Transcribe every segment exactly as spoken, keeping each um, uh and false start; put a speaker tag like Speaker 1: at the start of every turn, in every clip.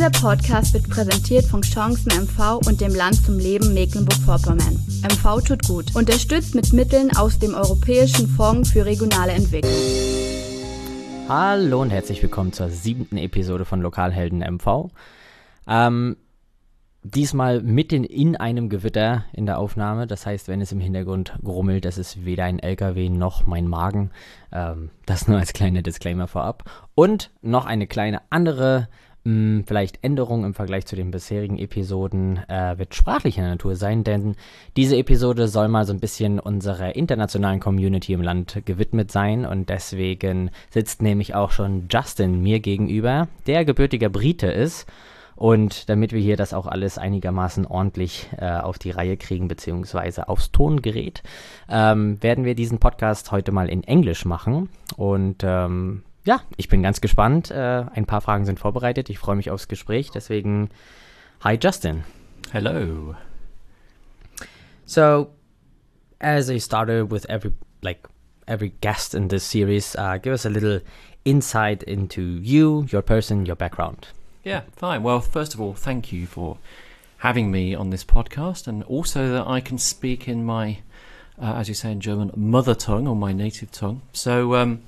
Speaker 1: Dieser Podcast wird präsentiert von Chancen M V und dem Land zum Leben Mecklenburg-Vorpommern. M V tut gut. Unterstützt mit Mitteln aus dem Europäischen Fonds für regionale Entwicklung.
Speaker 2: Hallo und herzlich willkommen zur siebten Episode von Lokalhelden M V. Ähm, diesmal mitten in einem Gewitter in der Aufnahme. Das heißt, wenn es im Hintergrund grummelt, das ist weder ein L K W noch mein Magen. Ähm, das nur als kleiner Disclaimer vorab. Und noch eine kleine andere mh, vielleicht Änderung im Vergleich zu den bisherigen Episoden äh, wird sprachlicher Natur sein, denn diese Episode soll mal so ein bisschen unserer internationalen Community im Land gewidmet sein und deswegen sitzt nämlich auch schon Justin mir gegenüber, der gebürtiger Brite ist. Und damit wir hier das auch alles einigermaßen ordentlich äh, auf die Reihe kriegen, beziehungsweise aufs Tongerät, ähm, werden wir diesen Podcast heute mal in Englisch machen. Und ähm, ja, ich bin ganz gespannt. Äh, ein paar Fragen sind vorbereitet. Ich freue mich aufs Gespräch. Deswegen, hi Justin.
Speaker 3: Hello.
Speaker 2: So, as I started with every, like, every guest in this series, uh, give us a little insight into you, your person, your background.
Speaker 3: Yeah, fine. Well, first of all, thank you for having me on this podcast, and also that I can speak in my, uh, as you say in German, mother tongue, or my native tongue. So, um,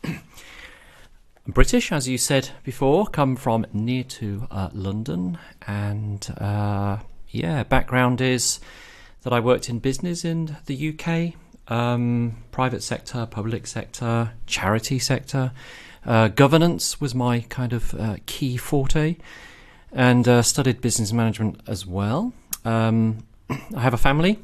Speaker 3: I'm British, as you said before, come from near to uh, London, and uh, yeah, background is that I worked in business in the U K, um, private sector, public sector, charity sector. Uh, governance was my kind of uh, key forte, and uh, studied business management as well. Um, I have a family,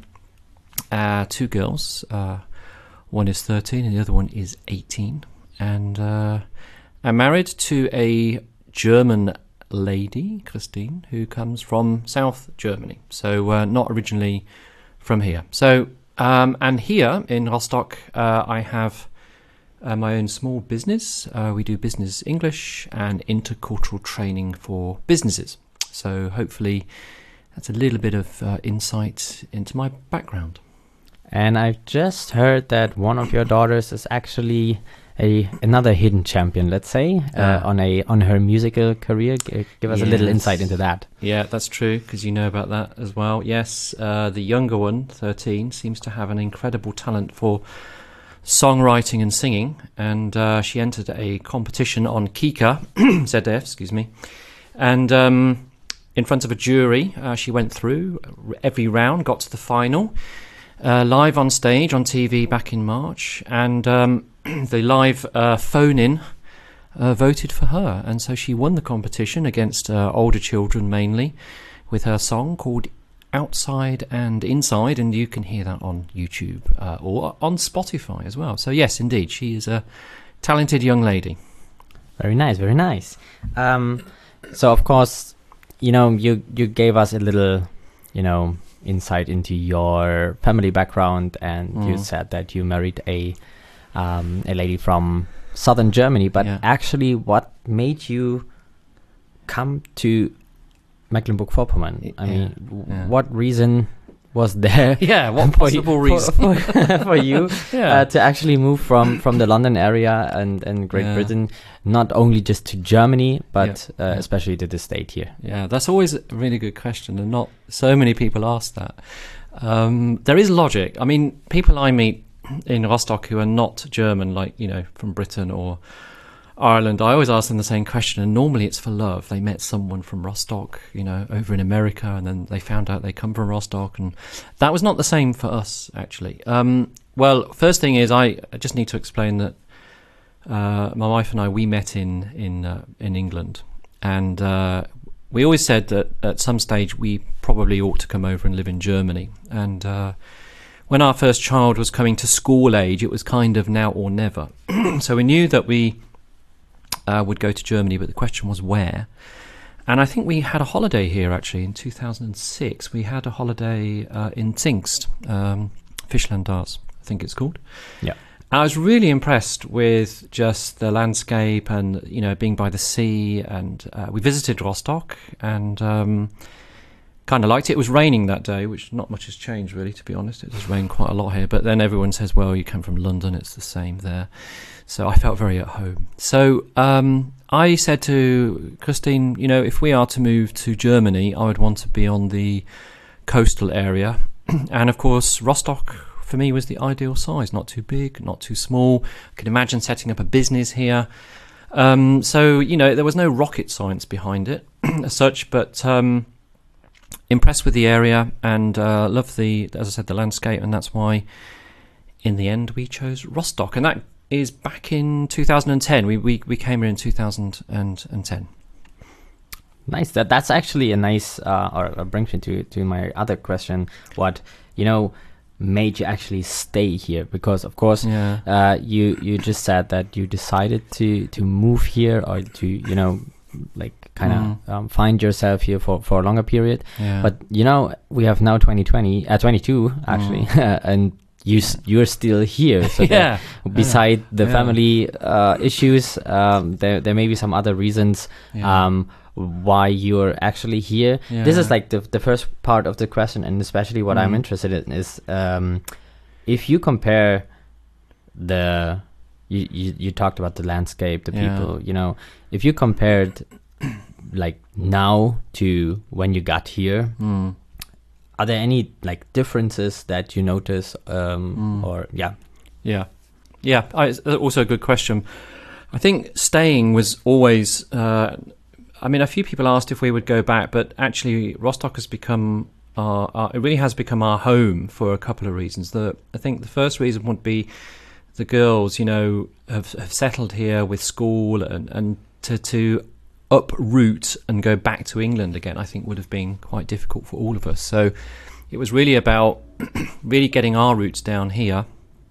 Speaker 3: uh, two girls. Uh, one is thirteen and the other one is eighteen. And uh, I'm married to a German lady, Christine, who comes from South Germany, so uh, not originally from here. So, um, and here in Rostock, uh, I have Uh, my own small business. Uh, we do business English and intercultural training for businesses. So hopefully that's a little bit of uh, insight into my background.
Speaker 2: And I've just heard that one of your daughters is actually a another hidden champion, let's say, uh, uh, on a on her musical career. G- give us yes. a little insight into that.
Speaker 3: Yeah, that's true, because you know about that as well. Yes, uh, the younger one, thirteen, seems to have an incredible talent for songwriting and singing, and uh, she entered a competition on Kika, Z D F, excuse me, and um, in front of a jury, uh, she went through every round, got to the final, uh, live on stage on T V back in March, and um, the live uh, phone-in uh, voted for her, and so she won the competition against uh, older children mainly, with her song called Outside and Inside, and you can hear that on YouTube uh, or on Spotify as well. So yes, indeed, she is a talented young lady.
Speaker 2: Very nice, very nice. Um, so of course, you know, you you gave us a little, you know, insight into your family background, and mm. you said that you married a um, a lady from southern Germany. But yeah. actually, what made you come to Mecklenburg-Vorpommern? I yeah, mean, yeah. what reason was there?
Speaker 3: Yeah, what possible
Speaker 2: you,
Speaker 3: reason
Speaker 2: for, for, for you yeah. uh, to actually move from, from the London area and, and Great yeah. Britain, not only just to Germany, but yeah. Uh, yeah. especially to the state here?
Speaker 3: Yeah, that's always a really good question, and not so many people ask that. Um, there is logic. I mean, people I meet in Rostock who are not German, like, you know, from Britain or Ireland, I always ask them the same question, and normally it's for love. They met someone from Rostock, you know, over in America, and then they found out they come from Rostock, and that was not the same for us, actually. Um, well, first thing is, I, I just need to explain that uh, my wife and I, we met in in uh, in England, and uh, we always said that at some stage we probably ought to come over and live in Germany, and uh, when our first child was coming to school age, it was kind of now or never. So we knew that we Uh, would go to Germany, but the question was where. And I think we had a holiday here actually in two thousand six. We had a holiday uh, in Zingst, um, Fischlandars, I think it's called.
Speaker 2: Yeah.
Speaker 3: I was really impressed with just the landscape and, you know, being by the sea. And uh, we visited Rostock and um, kind of liked it. It was raining that day, which not much has changed really, to be honest. It does rain quite a lot here. But then everyone says, well, you come from London, it's the same there. So I felt very at home. So um, I said to Christine, you know, if we are to move to Germany, I would want to be on the coastal area. And of course, Rostock for me was the ideal size, not too big, not too small. I could imagine setting up a business here. Um, so, you know, there was no rocket science behind it as such, but um, impressed with the area and uh, loved the, as I said, the landscape. And that's why in the end we chose Rostock. And that is back in two thousand ten. We we, we came here in two thousand ten.
Speaker 2: Nice. That that's actually a nice, uh, or, or brings me to, to my other question. What, you know, made you actually stay here? Because of course,
Speaker 3: yeah.
Speaker 2: uh, you you just said that you decided to, to move here or to, you know, like kind of mm. um, find yourself here for, for a longer period.
Speaker 3: Yeah.
Speaker 2: But, you know, we have now twenty twenty, uh, twenty-two actually, mm. and you, you're still here. So
Speaker 3: yeah.
Speaker 2: beside
Speaker 3: yeah.
Speaker 2: the
Speaker 3: yeah.
Speaker 2: family uh, issues, um, there, there may be some other reasons
Speaker 3: yeah.
Speaker 2: um, why you're actually here.
Speaker 3: Yeah.
Speaker 2: This is like the the first part of the question, and especially what
Speaker 3: mm.
Speaker 2: I'm interested in is um, if you compare the you, you you talked about the landscape, the
Speaker 3: yeah.
Speaker 2: people, you know, if you compared like now to when you got here,
Speaker 3: mm.
Speaker 2: are there any like differences that you notice um,
Speaker 3: mm.
Speaker 2: or yeah
Speaker 3: yeah yeah I, it's also a good question. I think staying was always uh, I mean, a few people asked if we would go back, but actually Rostock has become our, our, it really has become our home for a couple of reasons. The I think the first reason would be the girls, you know, have, have settled here with school, and, and to, to uproot and go back to England again, I think would have been quite difficult for all of us. So it was really about really getting our roots down here.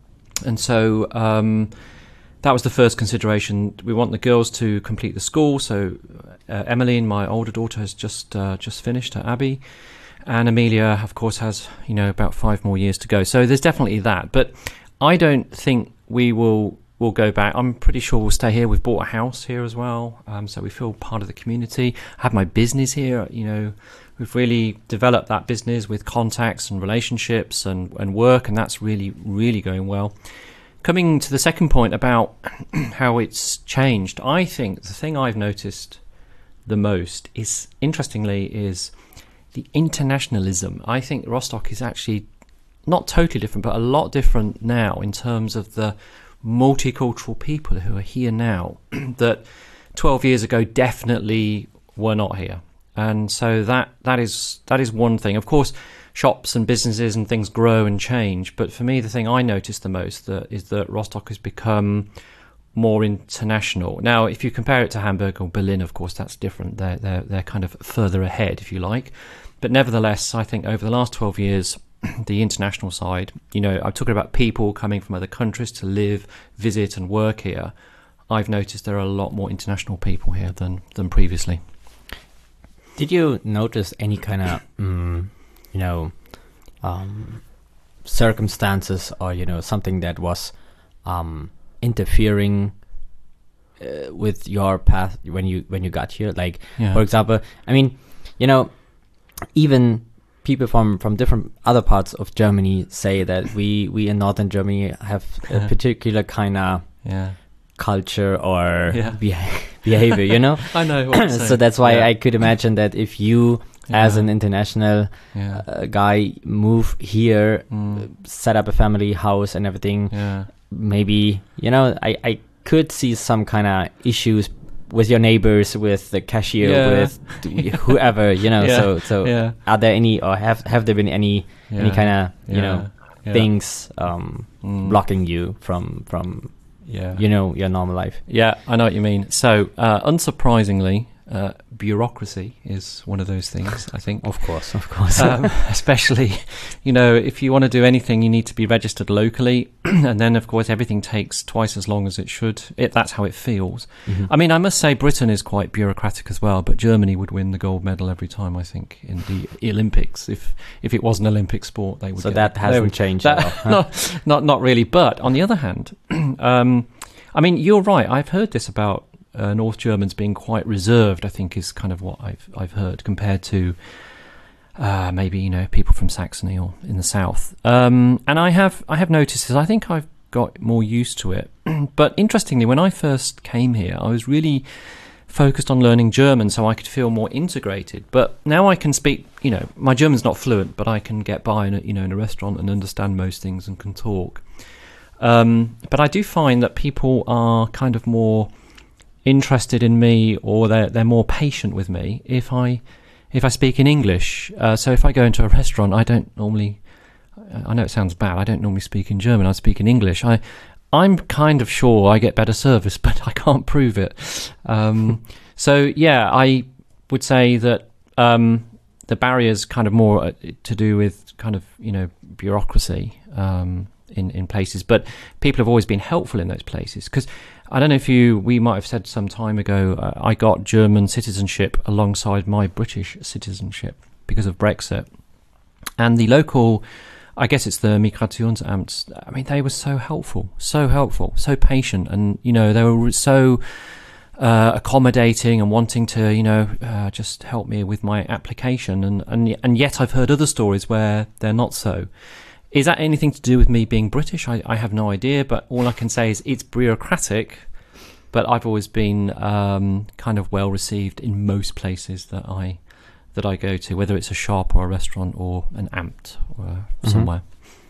Speaker 3: And so um, that was the first consideration. We want the girls to complete the school, so Uh, Emmeline, my older daughter, has just uh, just finished her Abbey, and Amelia, of course, has you know about five more years to go. So there's definitely that. But I don't think we will will go back. I'm pretty sure we'll stay here. We've bought a house here as well, um, so we feel part of the community. I have my business here. You know, we've really developed that business with contacts and relationships and and work, and that's really really going well. Coming to the second point about how it's changed, I think the thing I've noticed the most is, interestingly, is the internationalism. I think Rostock is actually not totally different, but a lot different now in terms of the multicultural people who are here now that twelve years ago definitely were not here. And so that that is that is one thing. Of course, shops and businesses and things grow and change, but for me, the thing I noticed the most that is that Rostock has become more international. Now, if you compare it to Hamburg or Berlin, of course, that's different. They're, they're, they're kind of further ahead, if you like. But nevertheless, I think over the last twelve years, the international side, you know, I'm talking about people coming from other countries to live, visit and work here. I've noticed there are a lot more international people here than, than previously.
Speaker 2: Did you notice any kind of, um, you know, um, circumstances or, you know, something that was um, interfering uh, with your path when you when you got here? Like,
Speaker 3: yeah.
Speaker 2: for example, I mean, you know, even people from, from different other parts of Germany say that we, we in northern Germany have a particular kind of
Speaker 3: yeah.
Speaker 2: culture or
Speaker 3: yeah.
Speaker 2: beha- behavior, you know?
Speaker 3: I know what you're saying.
Speaker 2: So that's why
Speaker 3: yeah.
Speaker 2: I could imagine that if you,
Speaker 3: yeah.
Speaker 2: as an international
Speaker 3: yeah.
Speaker 2: uh, guy, move here,
Speaker 3: mm.
Speaker 2: set up a family house and everything,
Speaker 3: yeah.
Speaker 2: maybe, you know, I, I could see some kind of issues with your neighbors, with the cashier,
Speaker 3: yeah.
Speaker 2: with whoever, you know.
Speaker 3: yeah.
Speaker 2: So, so
Speaker 3: yeah.
Speaker 2: are there any, or have have there been any
Speaker 3: yeah.
Speaker 2: any kind of you
Speaker 3: yeah.
Speaker 2: know
Speaker 3: yeah.
Speaker 2: things um,
Speaker 3: mm.
Speaker 2: blocking you from from
Speaker 3: yeah.
Speaker 2: you know your normal life?
Speaker 3: Yeah, I know what you mean. So, uh, unsurprisingly, uh, bureaucracy is one of those things, I think.
Speaker 2: Of course, of course.
Speaker 3: um, especially, you know, if you want to do anything, you need to be registered locally. And then, of course, everything takes twice as long as it should. It, that's how it feels.
Speaker 2: Mm-hmm.
Speaker 3: I mean, I must say Britain is quite bureaucratic as well, but Germany would win the gold medal every time, I think, in the Olympics. If if it was an Olympic sport, they would
Speaker 2: So
Speaker 3: get
Speaker 2: that
Speaker 3: it.
Speaker 2: hasn't
Speaker 3: would,
Speaker 2: changed
Speaker 3: that,
Speaker 2: at all. Huh?
Speaker 3: not, not, not really. But on the other hand, um, I mean, you're right. I've heard this about Uh, North Germans being quite reserved, I think, is kind of what I've I've heard compared to uh, maybe you know people from Saxony or in the south. Um, and I have I have noticed this. I think I've got more used to it. But interestingly, when I first came here, I was really focused on learning German so I could feel more integrated. But now I can speak, you know, my German's not fluent, but I can get by in a, you know, in a restaurant and understand most things and can talk. Um, but I do find that people are kind of more interested in me, or they're they're more patient with me if I if I speak in English. Uh, so if I go into a restaurant, I don't normally. I know it sounds bad. I don't normally speak in German. I speak in English. I I'm kind of sure I get better service, but I can't prove it. Um, so yeah, I would say that um, the barrier's kind of more to do with kind of you know bureaucracy. Um, In, in places, but people have always been helpful in those places, because I don't know if you we might have said some time ago, uh, I got German citizenship alongside my British citizenship because of Brexit, and the local, I guess it's the Migrationsamt, I mean they were so helpful so helpful so patient, and you know they were so uh, accommodating and wanting to you know uh, just help me with my application, and, and and yet I've heard other stories where they're not so. Is that anything to do with me being British? I, I have no idea, but all I can say is it's bureaucratic, but I've always been um, kind of well received in most places that I that I go to, whether it's a shop or a restaurant or an amt or mm-hmm. somewhere.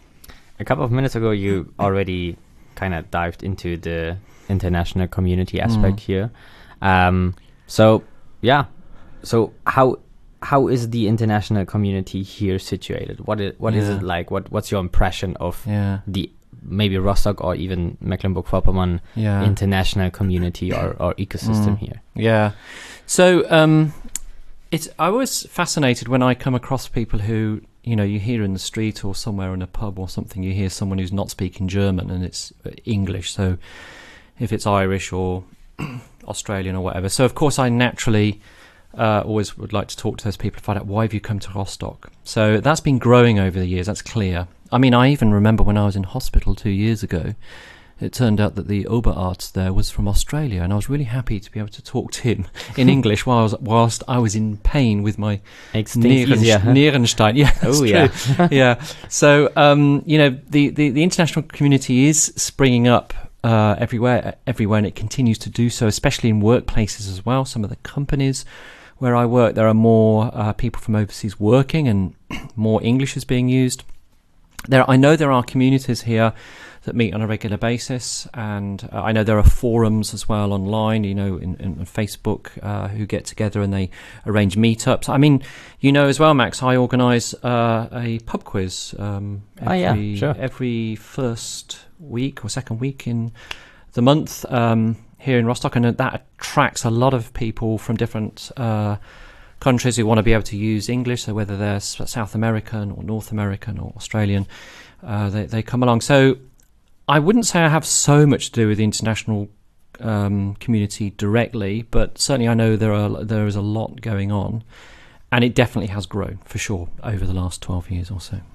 Speaker 2: A couple of minutes ago, you already kind of dived into the international community aspect mm. here. Um, so, yeah. So how... How is the international community here situated? What is, what yeah. is it like? What What's your impression of yeah. the maybe Rostock or even Mecklenburg-Vorpommern yeah. international community or, or ecosystem mm. here?
Speaker 3: Yeah. So um, it's I was fascinated when I come across people who, you know, you hear in the street or somewhere in a pub or something, you hear someone who's not speaking German and it's English. So if it's Irish or Australian or whatever. So of course I naturally... Uh, always would like to talk to those people to find out why have you come to Rostock. So that's been growing over the years, that's clear. I mean, I even remember when I was in hospital two years ago, it turned out that the Oberarzt there was from Australia, and I was really happy to be able to talk to him in English whilst, whilst I was in pain with my Nieren, huh? Nierenstein. Yeah, that's
Speaker 2: oh,
Speaker 3: true.
Speaker 2: yeah.
Speaker 3: yeah. So, um, you know, the, the, the international community is springing up uh, everywhere, everywhere, and it continues to do so, especially in workplaces as well. Some of the companies where I work, there are more uh, people from overseas working, and more English is being used. There, I know there are communities here that meet on a regular basis, and uh, I know there are forums as well online, you know, in, in Facebook, uh, who get together and they arrange meetups. I mean, you know as well, Max, I organise uh, a pub quiz um, every,
Speaker 2: oh, yeah, sure.
Speaker 3: every first week or second week in the month. Um, here in Rostock, and that attracts a lot of people from different uh, countries who want to be able to use English, so whether they're South American or North American or Australian, uh, they, they come along. So I wouldn't say I have so much to do with the international um, community directly, but certainly I know there are there is a lot going on, and it definitely has grown, for sure, over the last twelve years or so.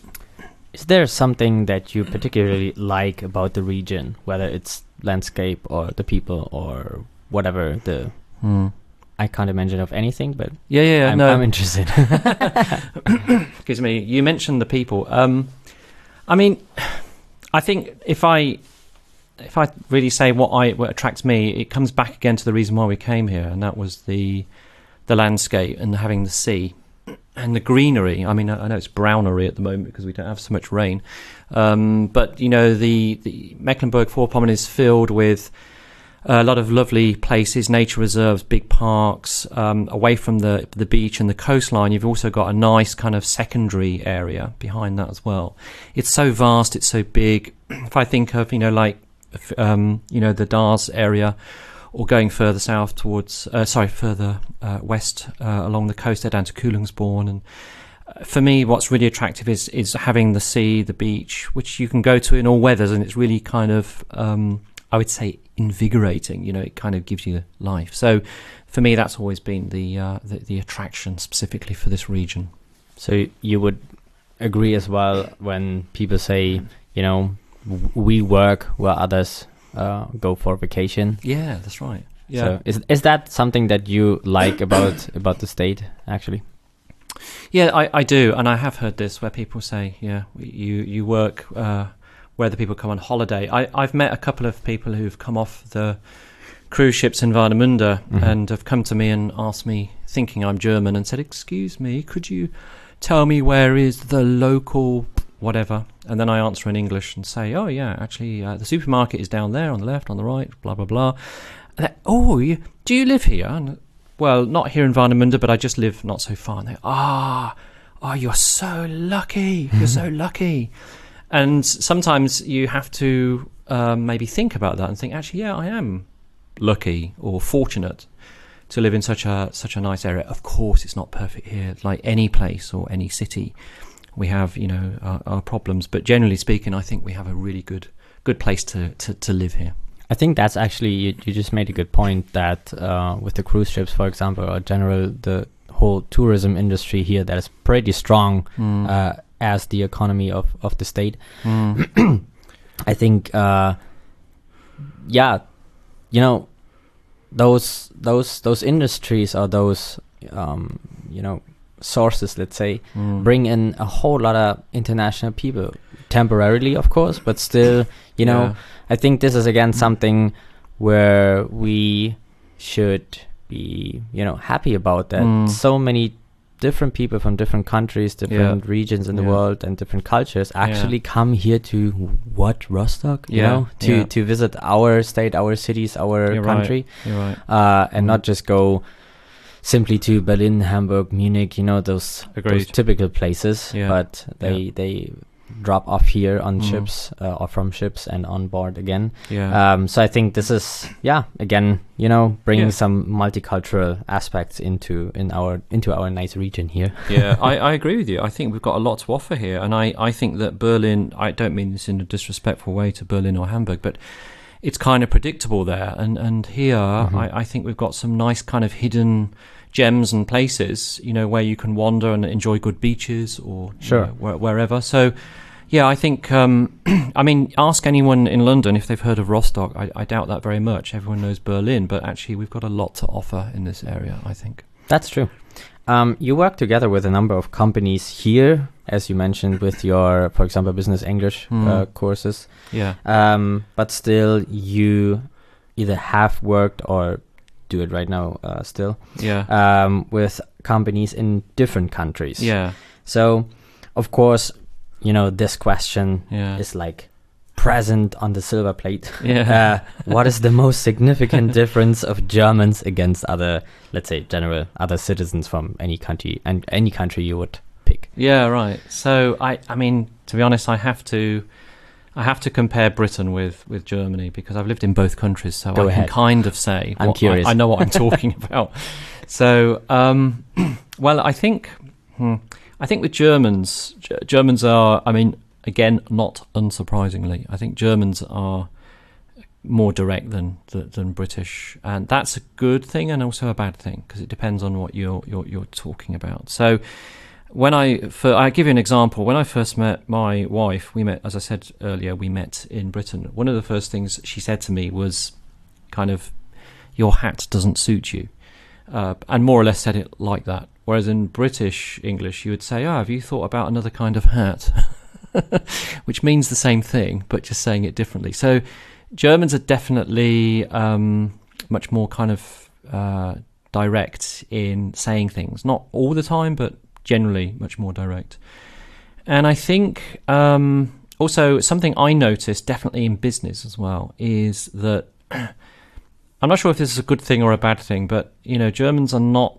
Speaker 2: Is there something that you particularly like about the region, whether it's landscape or the people or whatever the mm. I can't imagine of anything, but
Speaker 3: yeah yeah
Speaker 2: I'm,
Speaker 3: no
Speaker 2: I'm interested.
Speaker 3: Excuse me, you mentioned the people. um I mean, I think if I if I really say what I what attracts me, it comes back again to the reason why we came here, and that was the the landscape and having the sea and the greenery. I mean, I know it's brownery at the moment because we don't have so much rain, um, but you know, the, the Mecklenburg-Vorpommern is filled with a lot of lovely places, nature reserves, big parks. Um, away from the the beach and the coastline, you've also got a nice kind of secondary area behind that as well. It's so vast, it's so big. If I think of, you know, like um, you know, the Dars area, or going further south towards, uh, sorry, further uh, west uh, along the coast there down to Kühlungsborn. And uh, for me, what's really attractive is is having the sea, the beach, which you can go to in all weathers, and it's really kind of, um, I would say, invigorating. You know, it kind of gives you life. So for me, that's always been the uh, the, the attraction specifically for this region.
Speaker 2: So you would agree as well when people say, you know, w- we work where others Uh, go for vacation.
Speaker 3: Yeah, that's right. Yeah.
Speaker 2: So is is that something that you like about about the state, actually?
Speaker 3: Yeah, I, I do, and I have heard this where people say, yeah, you you work uh, where the people come on holiday. I I've met a couple of people who've come off the cruise ships in Warnemünde
Speaker 2: Mhm.
Speaker 3: and have come to me and asked me, thinking I'm German, and said, "Excuse me, could you tell me where is the local whatever?" And then I answer in English and say, "Oh yeah, actually uh, the supermarket is down there on the left, on the right, blah blah blah." And they, "Oh, you, do you live here?" And, well, not here in Warnemünde, but I just live not so far. And they, ah, oh, you're so lucky, you're so lucky. And sometimes you have to um, maybe think about that and think, actually, yeah, I am lucky or fortunate to live in such a such a nice area. Of course, it's not perfect here, like any place or any city. We have, you know, our, our problems, but generally speaking, I think we have a really good good place to to, to live here.
Speaker 2: I think that's actually, you, you just made a good point that uh, with the cruise ships, for example, or general, the whole tourism industry here that is pretty strong
Speaker 3: Mm.
Speaker 2: uh, as the economy of, of the state.
Speaker 3: Mm.
Speaker 2: I think, uh, yeah, you know, those those those industries or those, um, you know, sources, let's say,
Speaker 3: Mm.
Speaker 2: bring in a whole lot of international people, temporarily, of course, but still, you know,
Speaker 3: Yeah.
Speaker 2: I think this is again something where we should be, you know, happy about that.
Speaker 3: Mm.
Speaker 2: So many different people from different countries, different regions in the
Speaker 3: Yeah.
Speaker 2: world, and different cultures actually come here to what, Rostock, you
Speaker 3: Yeah,
Speaker 2: know, to
Speaker 3: yeah.
Speaker 2: to visit our state, our cities, our
Speaker 3: You're right.
Speaker 2: country,
Speaker 3: You're right.
Speaker 2: uh, and
Speaker 3: Mm.
Speaker 2: not just go simply to Berlin, Hamburg, Munich, you know, those, those
Speaker 3: Agreed.
Speaker 2: typical places,
Speaker 3: Yeah.
Speaker 2: but they
Speaker 3: Yeah.
Speaker 2: they drop off here on
Speaker 3: Mm.
Speaker 2: ships uh, or from ships and on board again.
Speaker 3: Yeah.
Speaker 2: Um, so I think this is, yeah, again, you know, bringing
Speaker 3: Yeah.
Speaker 2: some multicultural aspects into in our into our nice region here.
Speaker 3: yeah, I, I agree with you. I think we've got a lot to offer here, and I, I think that Berlin, I don't mean this in a disrespectful way to Berlin or Hamburg, but it's kind of predictable there, and, and here
Speaker 2: Mhm.
Speaker 3: I, I think we've got some nice kind of hidden gems and places, you know, where you can wander and enjoy good beaches or you
Speaker 2: Sure.
Speaker 3: know, where, wherever. So, yeah, I think, um, I mean, ask anyone in London if they've heard of Rostock. I, I doubt that very much. Everyone knows Berlin, but actually we've got a lot to offer in this area, I think.
Speaker 2: That's true. Um, you work together with a number of companies here, as you mentioned, with your, for example, business English
Speaker 3: Mm.
Speaker 2: uh, courses.
Speaker 3: Yeah.
Speaker 2: Um, but still, you either have worked or do it right now uh, still
Speaker 3: Yeah.
Speaker 2: um, with companies in different countries.
Speaker 3: yeah.
Speaker 2: So, of course, you know, this question
Speaker 3: Yeah.
Speaker 2: is like present on the silver plate.
Speaker 3: Yeah.
Speaker 2: Uh, what is the most significant difference of Germans against other, let's say, general other citizens from any country and any country you would pick?
Speaker 3: Yeah, right. So I, I mean, to be honest, I have to, I have to compare Britain with, with Germany because I've lived in both countries, so
Speaker 2: Go
Speaker 3: I
Speaker 2: ahead.
Speaker 3: can kind of say.
Speaker 2: I'm
Speaker 3: what
Speaker 2: curious.
Speaker 3: I, I know what I'm talking about. So, um, well, I think, hmm, I think with Germans, G- Germans are. I mean, again, not unsurprisingly, I think Germans are more direct than than, than British, and that's a good thing and also a bad thing because it depends on what you're you're, you're talking about. So. When I, for, I give you an example. When I first met my wife, we met, as I said earlier, we met in Britain. One of the first things she said to me was kind of, your hat doesn't suit you. Uh, and more or less said it like that. Whereas in British English, you would say, oh, have you thought about another kind of hat? Which means the same thing, but just saying it differently. So Germans are definitely um, much more kind of uh, direct in saying things. Not all the time, but generally much more direct. And I think um, also something I noticed definitely in business as well is that I'm not sure if this is a good thing or a bad thing, but you know, Germans are not,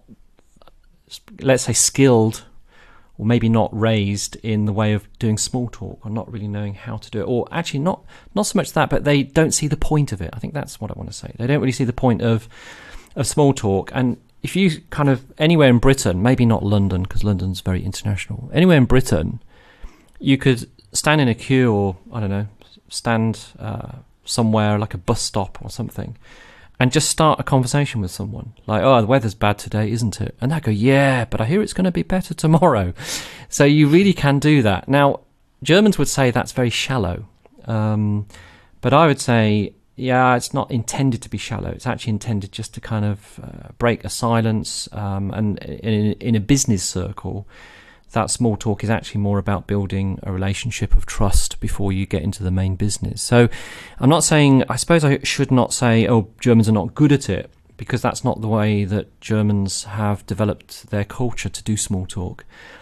Speaker 3: let's say, skilled or maybe not raised in the way of doing small talk or not really knowing how to do it, or actually not not so much that, but they don't see the point of it. I think that's what I want to say. They don't really see the point of of small talk. And if you kind of, anywhere in Britain, maybe not London, because London's very international, anywhere in Britain, you could stand in a queue or, I don't know, stand uh, somewhere like a bus stop or something and just start a conversation with someone. Like, oh, the weather's bad today, isn't it? And they go, yeah, but I hear it's going to be better tomorrow. So you really can do that. Now, Germans would say that's very shallow. Um, but I would say, yeah, it's not intended to be shallow. It's actually intended just to kind of uh, break a silence. Um, and in, in a business circle, that small talk is actually more about building a relationship of trust before you get into the main business. So I'm not saying, I suppose I should not say, oh, Germans are not good at it, because that's not the way that Germans have developed their culture to do small talk.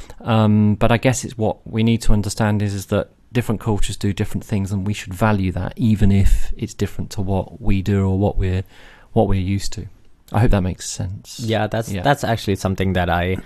Speaker 3: Um, but I guess it's what we need to understand is, is that different cultures do different things, and we should value that, even if it's different to what we do or what we're what we're used to. I hope that makes sense.
Speaker 2: Yeah, that's
Speaker 3: Yeah.
Speaker 2: that's actually something that I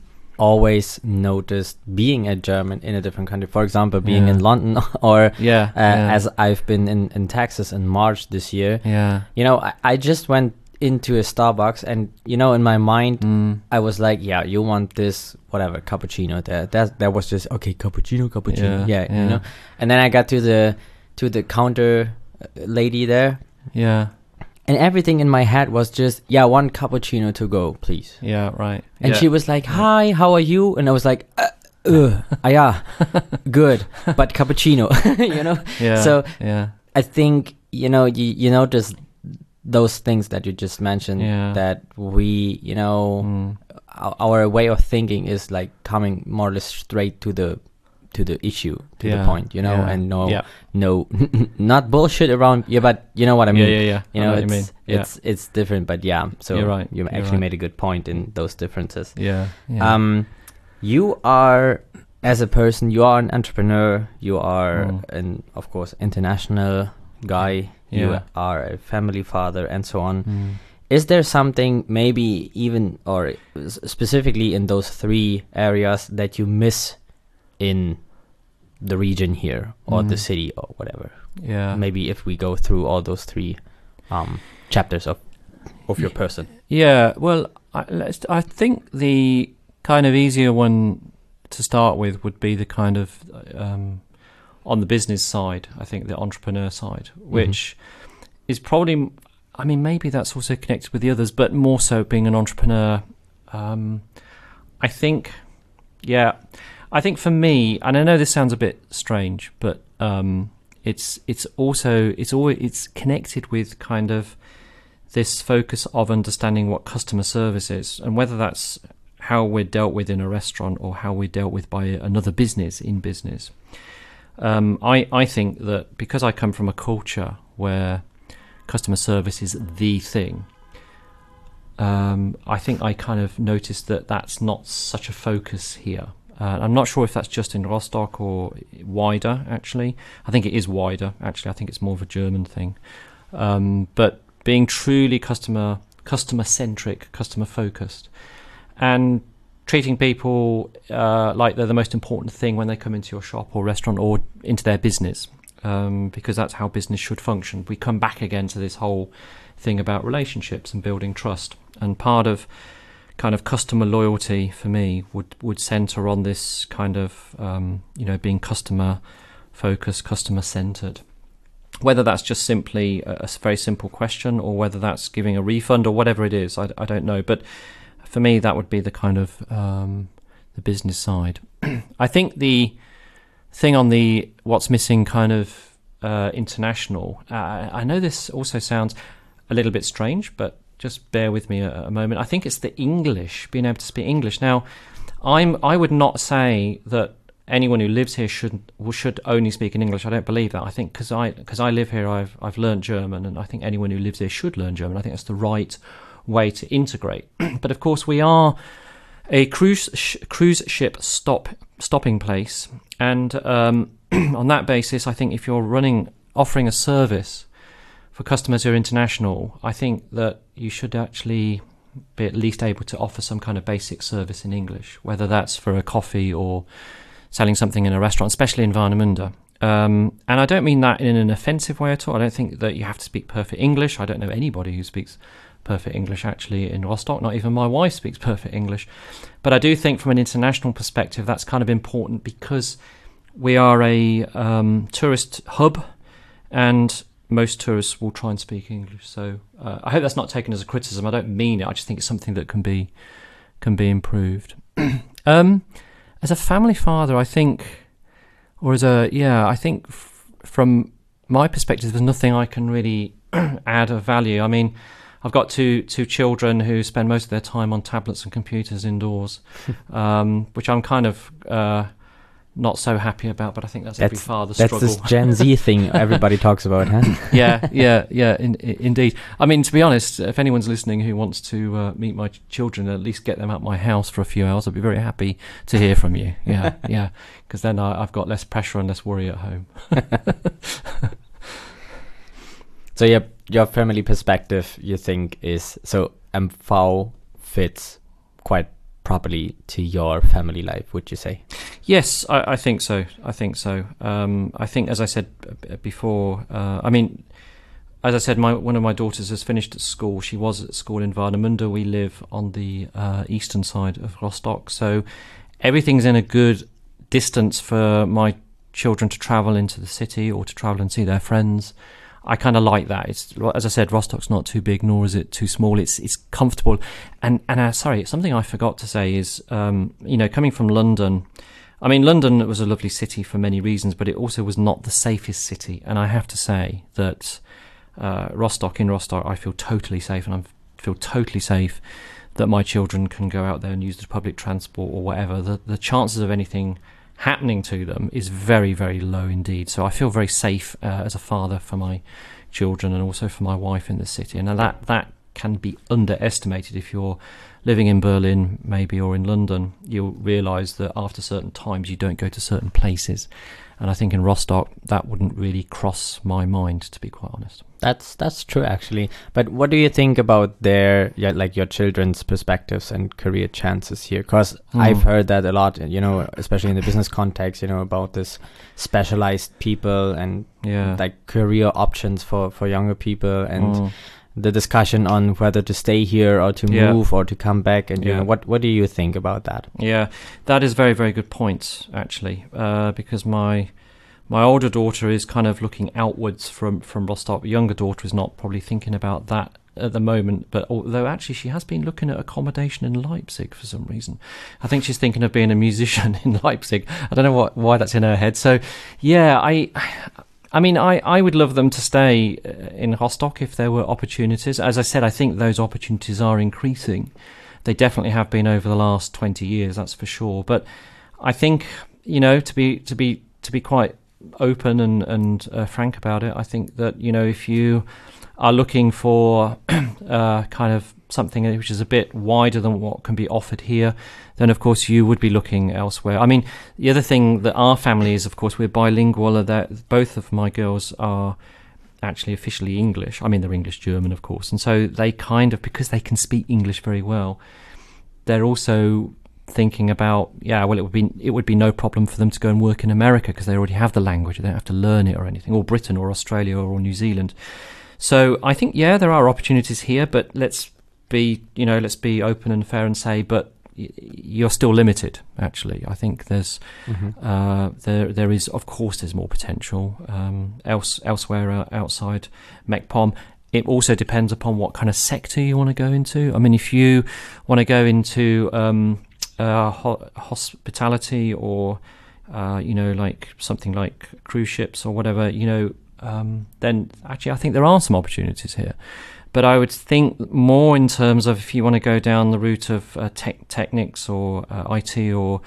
Speaker 2: always noticed being a German in a different country. For example, being
Speaker 3: Yeah.
Speaker 2: in London, or
Speaker 3: Yeah,
Speaker 2: uh,
Speaker 3: yeah.
Speaker 2: as I've been in, in Texas in March this year.
Speaker 3: Yeah.
Speaker 2: You know, I, I just went into a Starbucks, and you know, in my mind,
Speaker 3: Mm.
Speaker 2: I was like, yeah, you want this whatever cappuccino. That that that was just okay, cappuccino, cappuccino.
Speaker 3: Yeah,
Speaker 2: Yeah,
Speaker 3: yeah.
Speaker 2: you know. And then I got to the to the counter uh, lady there,
Speaker 3: Yeah.
Speaker 2: and everything in my head was just, yeah, one cappuccino to go, please.
Speaker 3: Yeah. Right.
Speaker 2: And
Speaker 3: yeah.
Speaker 2: she was like, hi, how are you? And I was like, uh, uh, ah, yeah, good, but cappuccino, you know?
Speaker 3: Yeah.
Speaker 2: So
Speaker 3: yeah.
Speaker 2: I think, you know, you, you notice those things that you just mentioned,
Speaker 3: Yeah.
Speaker 2: that we, you know,
Speaker 3: Mm.
Speaker 2: our, our way of thinking is like coming more or less straight to the to the issue, to
Speaker 3: Yeah.
Speaker 2: the point, you know,
Speaker 3: Yeah.
Speaker 2: and no,
Speaker 3: Yeah.
Speaker 2: no, not bullshit around, yeah, but you know what I mean?
Speaker 3: Yeah. Yeah. Yeah.
Speaker 2: You
Speaker 3: I
Speaker 2: know,
Speaker 3: what
Speaker 2: it's,
Speaker 3: you mean. Yeah.
Speaker 2: it's, it's different, but yeah, so
Speaker 3: You're right,
Speaker 2: you
Speaker 3: you're
Speaker 2: actually
Speaker 3: right.
Speaker 2: made a good point in those differences.
Speaker 3: Yeah. Yeah.
Speaker 2: Um, you are, as a person, you are an entrepreneur, you are
Speaker 3: Mm.
Speaker 2: an, of course, international guy, you
Speaker 3: Yeah.
Speaker 2: are a family father, and so on.
Speaker 3: Mm.
Speaker 2: Is there something, maybe even, or s- specifically in those three areas, that you miss in the region here, or the
Speaker 3: Mm.
Speaker 2: city, or whatever?
Speaker 3: Yeah.
Speaker 2: Maybe if we go through all those three um, chapters of of your person.
Speaker 3: Yeah, well, I, let's, I think the kind of easier one to start with would be the kind of um, on the business side, I think the entrepreneur side, which is probably, I mean, maybe that's also connected with the others, but more so being an entrepreneur. Um, I think, yeah, I think for me, and I know this sounds a bit strange, but um, it's it's also it's always it's connected with kind of this focus of understanding what customer service is, and whether that's how we're dealt with in a restaurant or how we're dealt with by another business in business. Um, I, I think that because I come from a culture where customer service is the thing, um, I think I kind of noticed that that's not such a focus here. Uh, I'm not sure if that's just in Rostock or wider, actually. I think it is wider, actually. I think it's more of a German thing. Um, but being truly customer customer centric, customer focused, and treating people uh, like they're the most important thing when they come into your shop or restaurant or into their business, um, because that's how business should function. We come back again to this whole thing about relationships and building trust, and part of kind of customer loyalty for me would would center on this kind of um, you know being customer focused, customer centered. Whether that's just simply a, a very simple question, or whether that's giving a refund, or whatever it is, I, I don't know. But for me, that would be the kind of um, the business side. I think the thing on the what's missing kind of uh, international. Uh, I know this also sounds a little bit strange, but just bear with me a, a moment. I think it's the English, being able to speak English. Now, I'm I would not say that anyone who lives here should should only speak in English. I don't believe that. I think because I because I live here, I've I've learned German, and I think anyone who lives here should learn German. I think that's the right way to integrate. But of course, we are a cruise sh- cruise ship stop stopping place, and um, on that basis, I think if you're running offering a service for customers who are international, I think that you should actually be at least able to offer some kind of basic service in English, whether that's for a coffee or selling something in a restaurant, especially in Warnemünde. Um, and I don't mean that in an offensive way at all. I don't think that you have to speak perfect English. I don't know anybody who speaks perfect English actually in Rostock. Not even my wife speaks perfect English. But I do think from an international perspective, that's kind of important because we are a um, tourist hub, and most tourists will try and speak English. So uh, I hope that's not taken as a criticism. I don't mean it. I just think it's something that can be can be improved. um, as a family father, I think, or as a yeah, I think f- from my perspective, there's nothing I can really add of value. I mean, I've got two two children who spend most of their time on tablets and computers indoors, um, which I'm kind of uh, not so happy about. But I think that's, that's every father's
Speaker 2: that's
Speaker 3: struggle.
Speaker 2: That's this Gen Z thing everybody talks about, huh?
Speaker 3: yeah, yeah, yeah. In, in, indeed. I mean, to be honest, if anyone's listening who wants to uh, meet my ch- children, at least get them out my house for a few hours, I'd be very happy to hear from you. Yeah, yeah. Because then I, I've got less pressure and less worry at home.
Speaker 2: So your your family perspective, you think, is so M V fits quite properly to your family life, would you say?
Speaker 3: Yes, I, I think so. I think so. Um, I think, as I said b- before, uh, I mean, as I said, my one of my daughters has finished at school. She was at school in Warnemünde. We live on the uh, eastern side of Rostock, so everything's in a good distance for my children to travel into the city or to travel and see their friends. I kind of like that. It's, as I said, Rostock's not too big, nor is it too small. It's it's comfortable. And and uh, sorry, something I forgot to say is, um, you know, coming from London. I mean, London was a lovely city for many reasons, but it also was not the safest city. And I have to say that uh, Rostock, in Rostock, I feel totally safe, and I feel totally safe that my children can go out there and use the public transport or whatever. The the chances of anything happening to them is very, very low indeed. So I feel very safe uh, as a father for my children and also for my wife in the city. And that that can be underestimated. If you're living in Berlin maybe or in London, you'll realise that after certain times you don't go to certain places. And I think in Rostock that wouldn't really cross my mind, to be quite honest.
Speaker 2: That's that's true, actually. But what do you think about their, yeah, like your children's perspectives and career chances here? Because mm. I've heard that a lot, you know, especially in the business context, you know, about this specialized people and
Speaker 3: yeah.
Speaker 2: like career options for, for younger people and
Speaker 3: mm.
Speaker 2: the discussion on whether to stay here or to
Speaker 3: yeah.
Speaker 2: move or to come back. And, you
Speaker 3: yeah.
Speaker 2: know, what, what do you think about that?
Speaker 3: Yeah, that is very, very good point, actually, uh, because my... My older daughter is kind of looking outwards from, from Rostock. The younger daughter is not probably thinking about that at the moment, but although actually she has been looking at accommodation in Leipzig for some reason. I think she's thinking of being a musician in Leipzig. I don't know what why that's in her head. So, yeah, I I mean, I, I would love them to stay in Rostock if there were opportunities. As I said, I think those opportunities are increasing. They definitely have been over the last twenty years, that's for sure. But I think, you know, to be to be to be quite open and and uh, frank about it, I think that, you know, if you are looking for uh, kind of something which is a bit wider than what can be offered here, then of course you would be looking elsewhere. I mean, the other thing that our family is, of course, we're bilingual. That both of my girls are actually officially English. I mean, they're English German, of course, and so they kind of, because they can speak English very well, they're also thinking about, yeah, well, it would be it would be no problem for them to go and work in America because they already have the language. They don't have to learn it or anything, or Britain or Australia or New Zealand. So I think, yeah, there are opportunities here, but let's be, you know, let's be open and fair and say, but y- you're still limited. Actually, I think there's mm-hmm. uh, there there is, of course, there's more potential um, else elsewhere uh, outside MacPom. It also depends upon what kind of sector you want to go into. I mean, if you want to go into um, Uh, ho- hospitality or uh, you know, like something like cruise ships or whatever, you know, um, then actually I think there are some opportunities here. But I would think more in terms of if you want to go down the route of uh, tech technics or uh, I T or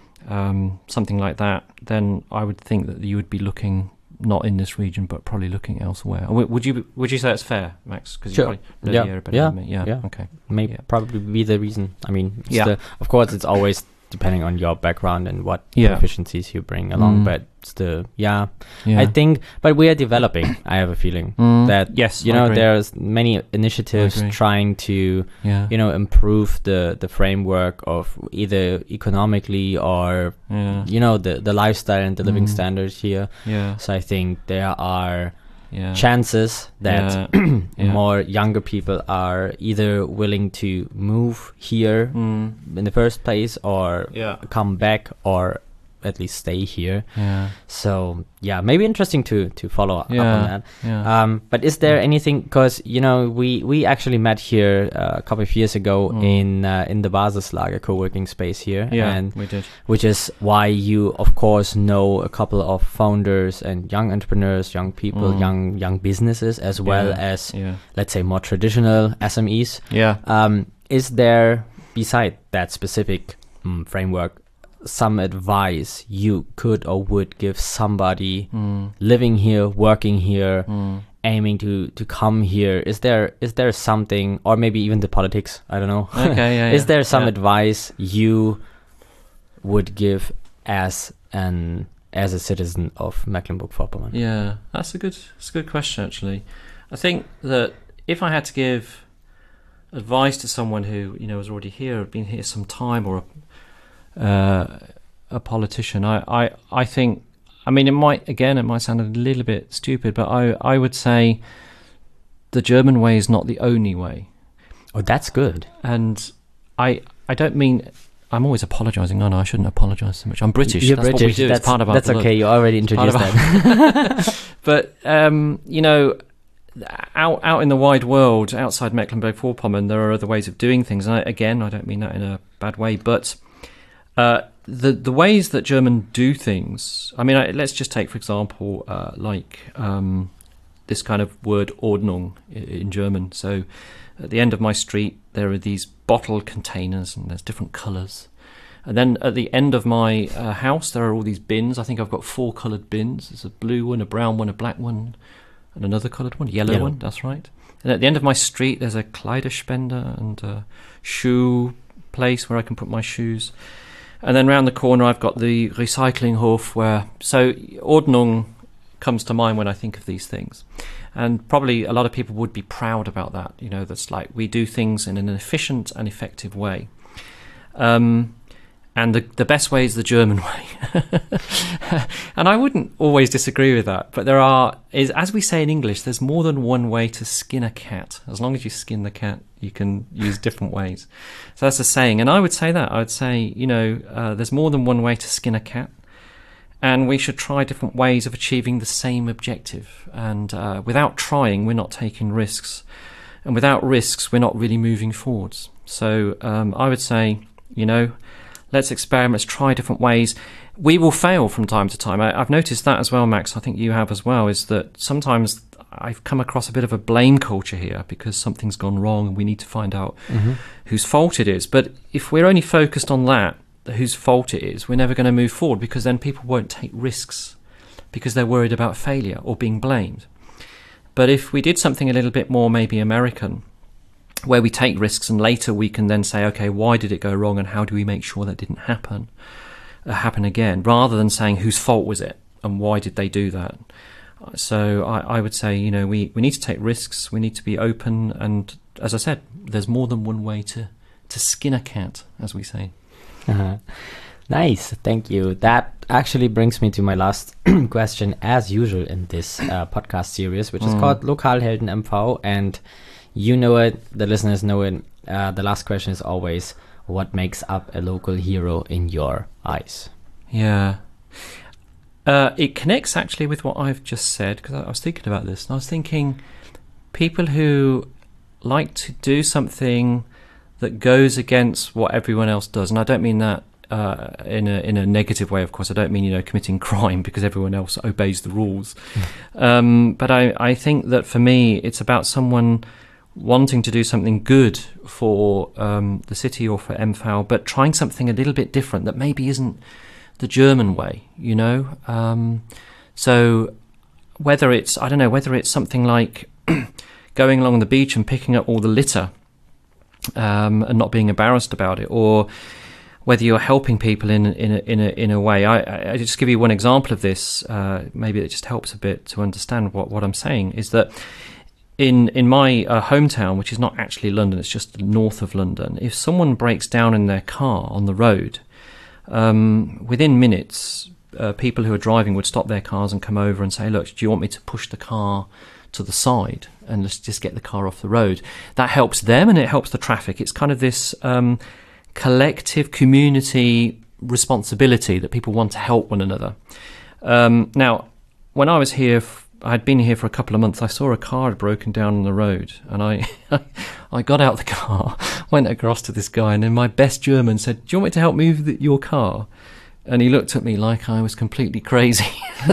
Speaker 3: um, something like that, then I would think that you would be looking not in this region, but probably looking elsewhere. Would you would you say that's fair, Max? Because
Speaker 2: sure.
Speaker 3: you probably know
Speaker 2: yeah.
Speaker 3: the area better
Speaker 2: yeah.
Speaker 3: than me. Yeah.
Speaker 2: Yeah.
Speaker 3: Okay.
Speaker 2: May
Speaker 3: yeah.
Speaker 2: probably be the reason. I mean, it's
Speaker 3: yeah.
Speaker 2: the, of course, it's always depending on your background and what
Speaker 3: yeah.
Speaker 2: proficiencies you bring along.
Speaker 3: Mm.
Speaker 2: But still, yeah,
Speaker 3: yeah,
Speaker 2: I think. But we are developing. I have a feeling
Speaker 3: mm.
Speaker 2: that
Speaker 3: yes,
Speaker 2: you
Speaker 3: I
Speaker 2: know,
Speaker 3: agree.
Speaker 2: there's many initiatives trying to,
Speaker 3: yeah.
Speaker 2: you know, improve the the framework of either economically or
Speaker 3: yeah.
Speaker 2: you know, the the lifestyle and the living
Speaker 3: mm.
Speaker 2: standards here.
Speaker 3: Yeah.
Speaker 2: So I think there are.
Speaker 3: Yeah.
Speaker 2: chances that
Speaker 3: yeah. yeah.
Speaker 2: more younger people are either willing to move here
Speaker 3: mm.
Speaker 2: in the first place or
Speaker 3: yeah.
Speaker 2: come back or at least stay here.
Speaker 3: Yeah.
Speaker 2: So yeah, maybe interesting to to follow up
Speaker 3: Yeah,
Speaker 2: on that.
Speaker 3: yeah.
Speaker 2: Um, but is there anything, because you know we we actually met here uh, a couple of years ago
Speaker 3: Mm.
Speaker 2: in uh, in the Basislager co-working space here,
Speaker 3: Yeah,
Speaker 2: and
Speaker 3: we did.
Speaker 2: which is why you of course know a couple of founders and young entrepreneurs, young people,
Speaker 3: Mm.
Speaker 2: young young businesses, as well
Speaker 3: Yeah,
Speaker 2: as
Speaker 3: Yeah.
Speaker 2: let's say more traditional S M Es.
Speaker 3: Yeah.
Speaker 2: Um, is there, beside that specific mm, framework, some advice you could or would give somebody
Speaker 3: Mm.
Speaker 2: living here, working here,
Speaker 3: Mm.
Speaker 2: aiming to to come here? Is there is there something, or maybe even the politics, I don't know.
Speaker 3: Okay, yeah,
Speaker 2: Is
Speaker 3: yeah,
Speaker 2: there some
Speaker 3: yeah.
Speaker 2: advice you would give as an as a citizen of Mecklenburg-Vorpommern?
Speaker 3: Yeah, that's a good that's a good question, actually. I think that if I had to give advice to someone who, you know, was already here, had been here some time, or a, uh, a politician, I, I, I think, I mean, it might, again, it might sound a little bit stupid, but I, I would say the German way is not the only way.
Speaker 2: Oh, that's good.
Speaker 3: And I, I don't mean, I'm always apologising. No, no, I shouldn't apologise so much. I'm British.
Speaker 2: You're
Speaker 3: that's
Speaker 2: British.
Speaker 3: what we do.
Speaker 2: That's,
Speaker 3: it's part of our
Speaker 2: that's
Speaker 3: blood.
Speaker 2: okay. You already introduced
Speaker 3: Part of
Speaker 2: that.
Speaker 3: But, um, you know, out out in the wide world, outside Mecklenburg-Vorpommern, there are other ways of doing things. And I, again, I don't mean that in a bad way, but uh, the the ways that German do things, I mean, I, let's just take, for example, uh, like um, this kind of word Ordnung in, in German. So at the end of my street, there are these bottle containers, and there's different colours. And then at the end of my uh, house, there are all these bins. I think I've got four coloured bins. There's a blue one, a brown one, a black one, and another coloured one, yellow,
Speaker 2: Yellow.
Speaker 3: one, that's right. And at the end of my street, there's a Kleiderspender and a shoe place where I can put my shoes. And then round the corner, I've got the Recyclinghof, where... So Ordnung comes to mind when I think of these things. And probably a lot of people would be proud about that. You know, that's like, we do things in an efficient and effective way. Um... And the the best way is the German way. And I wouldn't always disagree with that. But there are, is as we say in English, there's more than one way to skin a cat. As long as you skin the cat, you can use different ways. So that's a saying. And I would say that. I would say, you know, uh, there's more than one way to skin a cat. And we should try different ways of achieving the same objective. And uh, without trying, we're not taking risks. And without risks, we're not really moving forwards. So um, I would say, you know, let's experiment, let's try different ways. We will fail from time to time. I, I've noticed that as well, Max. I think you have as well, is that sometimes I've come across a bit of a blame culture here because something's gone wrong and we need to find out
Speaker 2: Mm-hmm.
Speaker 3: whose fault it is. But if we're only focused on that, whose fault it is, we're never going to move forward, because then people won't take risks because they're worried about failure or being blamed. But if we did something a little bit more maybe American, where we take risks and later we can then say, okay, why did it go wrong and how do we make sure that didn't happen uh, happen again, rather than saying whose fault was it and why did they do that. So I, I would say, you know, we, we need to take risks, we need to be open, and as I said, there's more than one way to, to skin a cat, as we say.
Speaker 2: Uh-huh. Nice, thank you. That actually brings me to my last question, as usual in this uh, podcast series, which is
Speaker 3: Mm.
Speaker 2: called Lokalhelden M V, and you know it, the listeners know it. Uh, the last question is always, what makes up a local hero in your eyes?
Speaker 3: Yeah. Uh, it connects actually with what I've just said, because I, I was thinking about this, and I was thinking people who like to do something that goes against what everyone else does, and I don't mean that uh, in a in a negative way, of course. I don't mean, you know, committing crime because everyone else obeys the rules. Mm. Um, but I, I think that for me, it's about someone wanting to do something good for um, the city or for M V A, but trying something a little bit different that maybe isn't the German way, you know? Um, so whether it's, I don't know, whether it's something like going along the beach and picking up all the litter um, and not being embarrassed about it, or whether you're helping people in in a, in a, in a way. I, I just give you one example of this, uh, maybe it just helps a bit to understand what, what I'm saying, is that In in my uh, hometown, which is not actually London, it's just north of London, if someone breaks down in their car on the road, um, within minutes, uh, people who are driving would stop their cars and come over and say, look, do you want me to push the car to the side and let's just get the car off the road? That helps them and it helps the traffic. It's kind of this um, collective community responsibility, that people want to help one another. Um, now, when I was here, f- I'd been here for a couple of months, I saw a car had broken down on the road, and I I got out the car, went across to this guy, and in my best German said, "Do you want me to help move the, your car?" And he looked at me like I was completely crazy.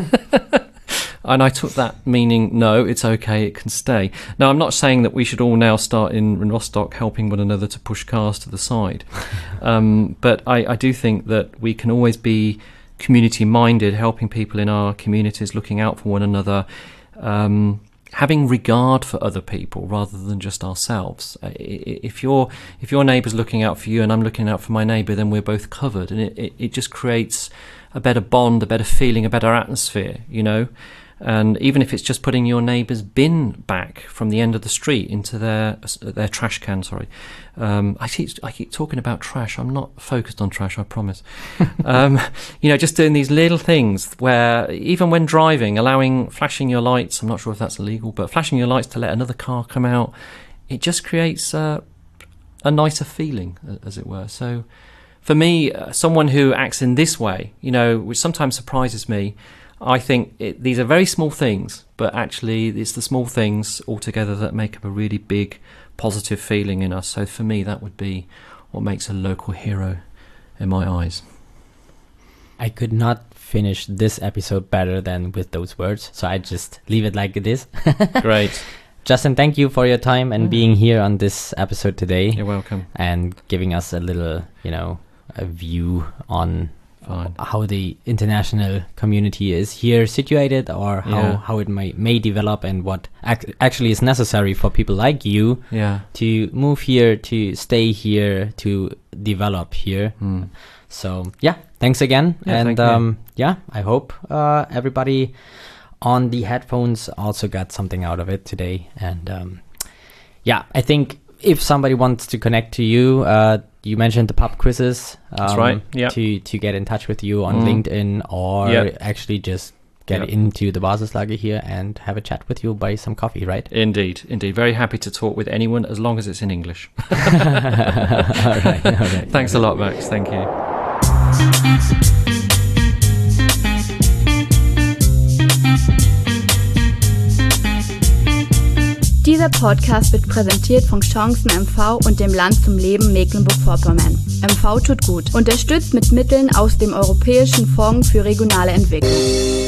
Speaker 3: And I took that meaning, no, it's okay, it can stay. Now, I'm not saying that we should all now start in, in Rostock helping one another to push cars to the side. um, but I, I do think that we can always be community-minded, helping people in our communities, looking out for one another, um, having regard for other people rather than just ourselves. If your if your neighbour's looking out for you and I'm looking out for my neighbour, then we're both covered. And it, it, it just creates a better bond, a better feeling, a better atmosphere, you know. And even if it's just putting your neighbour's bin back from the end of the street into their their trash can, sorry. Um, I keep I keep talking about trash. I'm not focused on trash, I promise. um, you know, just doing these little things where even when driving, allowing flashing your lights. I'm not sure if that's illegal, but flashing your lights to let another car come out, it just creates uh, a nicer feeling, as it were. So, for me, uh, someone who acts in this way, you know, which sometimes surprises me. I think it, these are very small things, but actually it's the small things altogether that make up a really big positive feeling in us. So for me, that would be what makes a local hero in my eyes.
Speaker 2: I could not finish this episode better than with those words, so I just leave it like it is.
Speaker 3: Great.
Speaker 2: Justin, thank you for your time and mm. being here on this episode today.
Speaker 3: You're welcome.
Speaker 2: And giving us a little, you know, a view on
Speaker 3: Fine.
Speaker 2: how the international community is here situated, or how,
Speaker 3: yeah.
Speaker 2: how it may, may develop, and what ac- actually is necessary for people like you
Speaker 3: yeah.
Speaker 2: to move here, to stay here, to develop here.
Speaker 3: Mm.
Speaker 2: So, yeah, thanks again.
Speaker 3: Yeah,
Speaker 2: and
Speaker 3: thank
Speaker 2: um, yeah, I hope uh, everybody on the headphones also got something out of it today. And um, yeah, I think if somebody wants to connect to you, uh, you mentioned the pub quizzes. Um,
Speaker 3: That's right. Yeah.
Speaker 2: To to get in touch with you on
Speaker 3: Mm.
Speaker 2: LinkedIn, or
Speaker 3: Yep.
Speaker 2: actually just get
Speaker 3: Yep.
Speaker 2: into the Basislager here and have a chat with you, buy some coffee, right?
Speaker 3: Indeed, indeed. Very happy to talk with anyone as long as it's in English.
Speaker 2: all right, all right.
Speaker 3: Thanks a lot, Max. Thank you.
Speaker 1: Dieser Podcast wird präsentiert von Chancen M V und dem Land zum Leben Mecklenburg-Vorpommern. M V tut gut. Unterstützt mit Mitteln aus dem Europäischen Fonds für regionale Entwicklung.